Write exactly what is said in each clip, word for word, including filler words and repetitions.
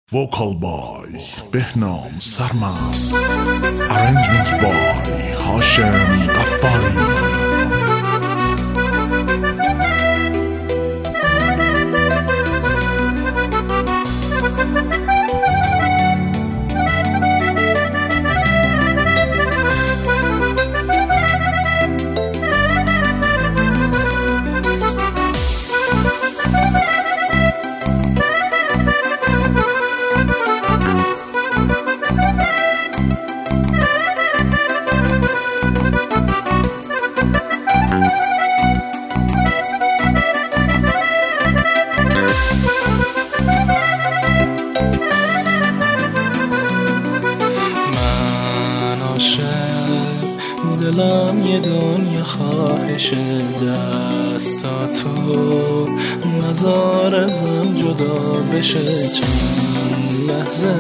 Vocal by بهنام سرمست. Arrangement by هاشم غفاری. دلم یه دنیا خواهش دستاتو نزار ازم جدا بشه چند لحظه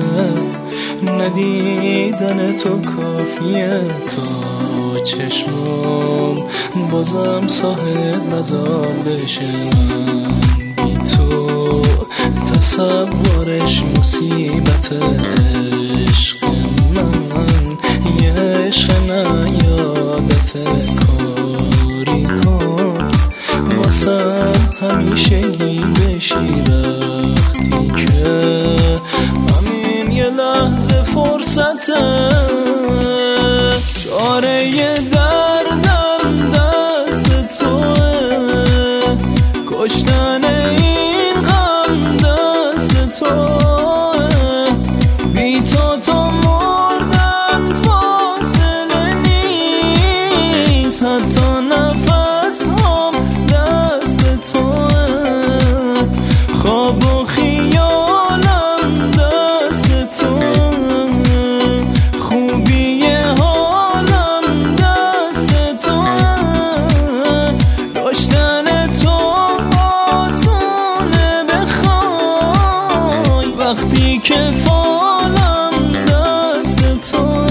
ندیدن تو کافیه تا چشمم بازم صاحب نزار بشه من بی تو تصورش مصیبت عشق من یه عشق نیادت کاری کن واسم همیشگی بشی وقتی که همین یه لحظه فرصته چاره دردم دست توه کشتن این غم دست توه بی تو تو حتی نفس هم دست توه خواب و خیالم دست توه خوبی حالم دست توه داشتن تو آسونه بخوای وقتی که فالم دست توه.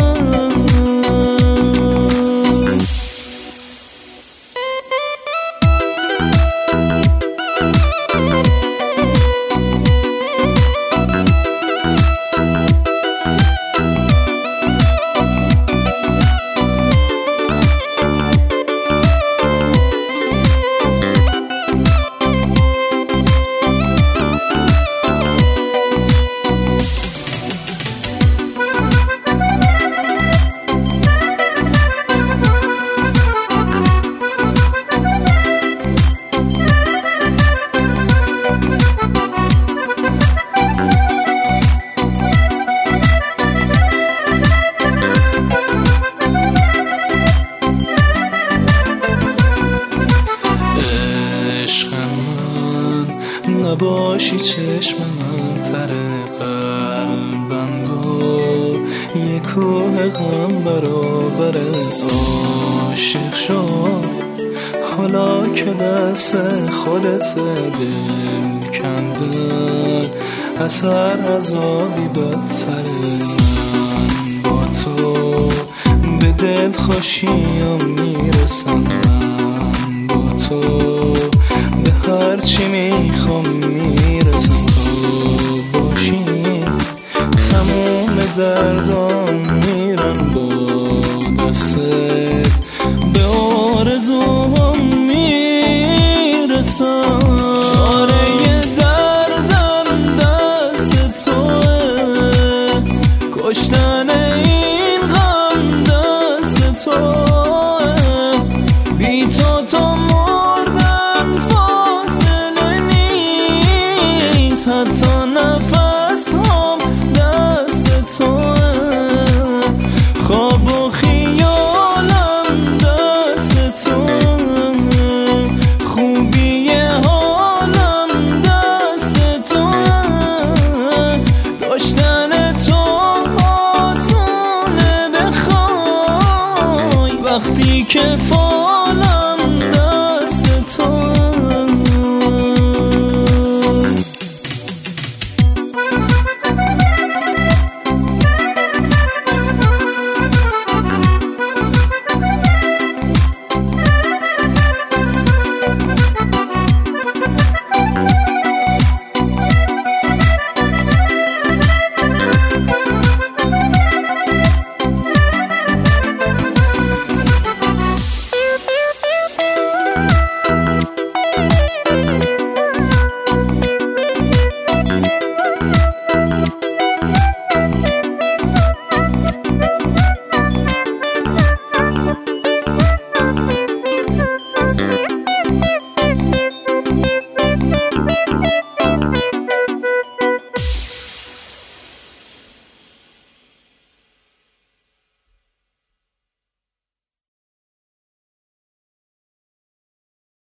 نباشی چشم من تر قلبم دو یک کوه غم برابر عاشق شد حالا که دست خودت دل کندن اثر عذابی بدتر من با تو به دل خوشیم میرسم من با تو به هرچی میخوام میرسم تو باشی تموم دردام میرن با دستت به آرزوام میرسم چاره دردم دست توه کشتن